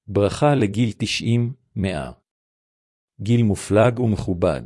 ברכה לגיל 90-100. גיל מופלג ומכובד.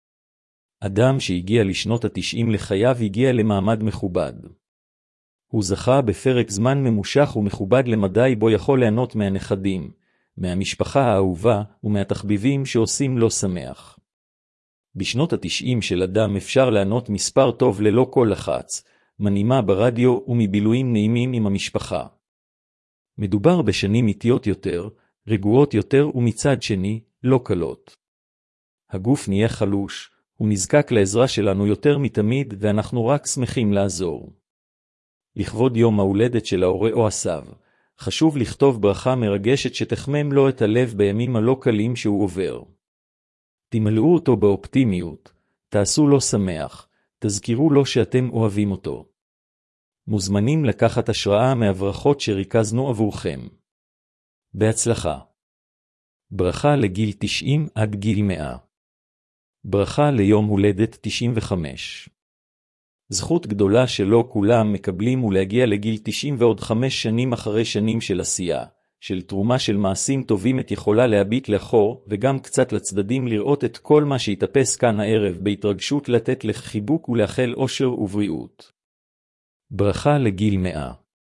אדם שהגיע לשנות ה-90 לחייו הגיע למעמד מכובד. הוא זכה בפרק זמן ממושך ומכובד למדי בו יכול ליהנות מהנכדים, מהמשפחה האהובה ומהתחביבים שעושים לו שמח. בשנות ה-90 של אדם אפשר ליהנות מספר טוב ללא כל לחץ, מנעימה ברדיו ומבילויים נעימים עם המשפחה. מדובר בשנים איטיות יותר, רגועות יותר ומצד שני, לא קלות. הגוף נהיה חלוש, הוא נזקק לעזרה שלנו יותר מתמיד ואנחנו רק שמחים לעזור. לכבוד יום ההולדת של ההורה או הסב, חשוב לכתוב ברכה מרגשת שתחמם לו את הלב בימים הלא קלים שהוא עובר. תמלאו אותו באופטימיות, תעשו לו שמח, תזכירו לו שאתם אוהבים אותו. מוזמנים לקחת השראה מהברכות שריכזנו עבורכם. בהצלחה. ברכה לגיל 90 עד גיל 100. ברכה ליום הולדת 95. זכות גדולה שלא כולם מקבלים ולהגיע לגיל 90 ועוד 5 שנים אחרי שנים של עשייה, של תרומה של מעשים טובים את יכולה להביט לאחור וגם קצת לצדדים לראות את כל מה שהתאפס כאן הערב בהתרגשות לתת לך חיבוק ולאחל אושר ובריאות. ברכה לגיל 100.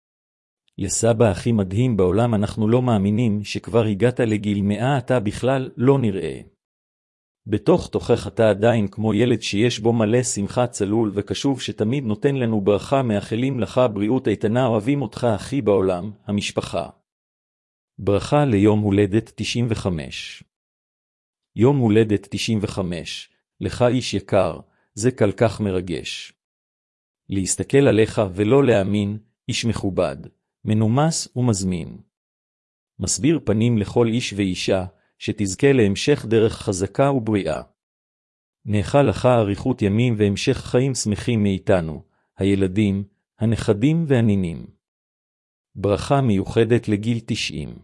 לסבא הכי מדהים בעולם אנחנו לא מאמינים שכבר הגעת לגיל 100 אתה בכלל לא נראה. בתוך תוכך אתה עדיין כמו ילד שיש בו מלא שמחה צלול וקשוב שתמיד נותן לנו ברכה מאחלים לך בריאות איתנה אוהבים אותך הכי בעולם, המשפחה. ברכה ליום הולדת 95. יום הולדת 95, לך איש יקר, זה כל כך מרגש. להסתכל עליך ולא להאמין, איש מכובד, מנומס ומזמין. מסביר פנים לכל איש ואישה, שתזכה להמשך דרך חזקה ובריאה. נאחל לך אריכות ימים והמשך חיים שמחים מאיתנו, הילדים, הנכדים והנינים. ברכה מיוחדת לגיל 90.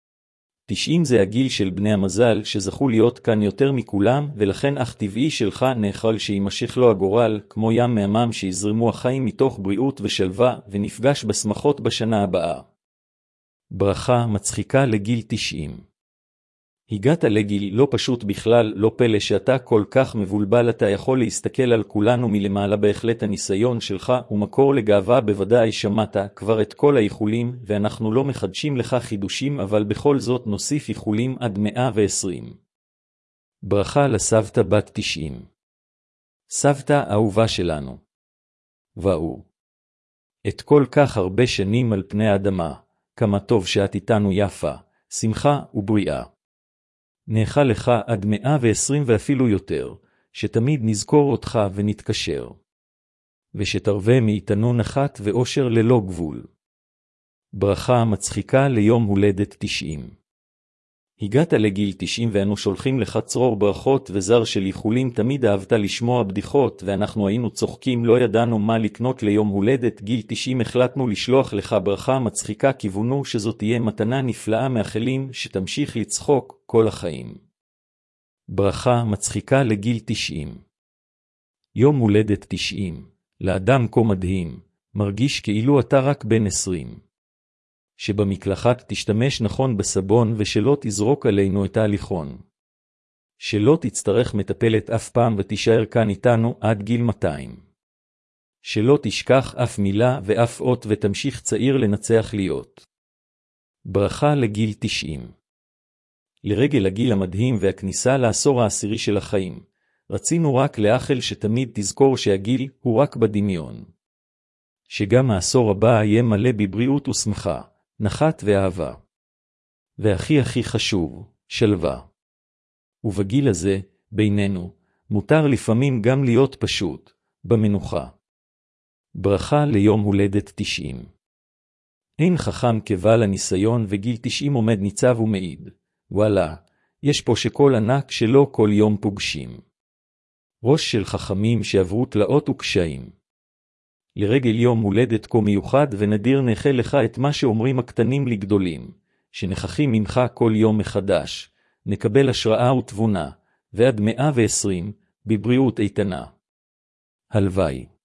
90 זה הגיל של בני המזל שזכו להיות כאן יותר מכולם, ולכן אך טבעי שלך נאחל שימשך לו הגורל, כמו ים מהמם שיזרמו החיים מתוך בריאות ושלווה, ונפגש בשמחות בשנה הבאה. ברכה מצחיקה לגיל 90. הגעת לגיל לא פשוט בכלל, לא פלא שאתה כל כך מבולבל, אתה יכול להסתכל על כולנו מלמעלה, בהחלט הניסיון שלך הוא מקור לגאווה, בוודאי שמעת כבר את כל האיחולים ואנחנו לא מחדשים לך חידושים, אבל בכל זאת נוסיף איחולים עד 120. ברכה לסבתא בת 90. סבתא אהובה שלנו. ואו. את כל כך הרבה שנים על פני האדמה, כמה טוב שאת איתנו יפה, שמחה ובריאה. נאחל לך עד 120 ואפילו יותר, שתמיד נזכור אותך ונתקשר. ושתרווה מאיתנו נחת ואושר ללא גבול. ברכה מצחיקה ליום הולדת 90. הגעת לגיל 90 ואנו שולחים לך צרור ברכות וזר של איחולים, תמיד אהבת לשמוע בדיחות ואנחנו היינו צוחקים, לא ידענו מה לקנות ליום הולדת גיל 90, החלטנו לשלוח לך ברכה מצחיקה, כיוונו שזאת תהיה מתנה נפלאה, מאחלים שתמשיך לצחוק כל החיים. ברכה מצחיקה לגיל 90. יום הולדת 90, לאדם כה מדהים, מרגיש כאילו אתה רק בן 20. שבמקלחת תשתמש נכון בסבון ושלא תזרוק עלינו את ההליכון. שלא תצטרך מטפלת אף פעם ותישאר כאן איתנו עד גיל 200. שלא תשכח אף מילה ואף אות ותמשיך צעיר לנצח להיות. ברכה לגיל 90. לרגל הגיל המדהים והכניסה לעשור העשירי של החיים, רצינו רק לאחל שתמיד תזכור שהגיל הוא רק בדמיון. שגם העשור הבא יהיה מלא בבריאות ושמחה, נחת ואהבה. והכי הכי חשוב, שלווה. ובגיל הזה, בינינו, מותר לפעמים גם להיות פשוט, במנוחה. ברכה ליום הולדת 90. אין חכם כבעל הניסיון וגיל 90 עומד ניצב ומעיד. וואלה, יש פה שכל ענק שלא כל יום פוגשים. ראש של חכמים שעברו תלאות וקשיים. לרגל יום הולדת כה מיוחד ונדיר נאחל לך את מה שאומרים הקטנים לגדולים, שנחכים ממך כל יום מחדש, נקבל השראה ותבונה, ועד 120, בבריאות איתנה. הלוואי.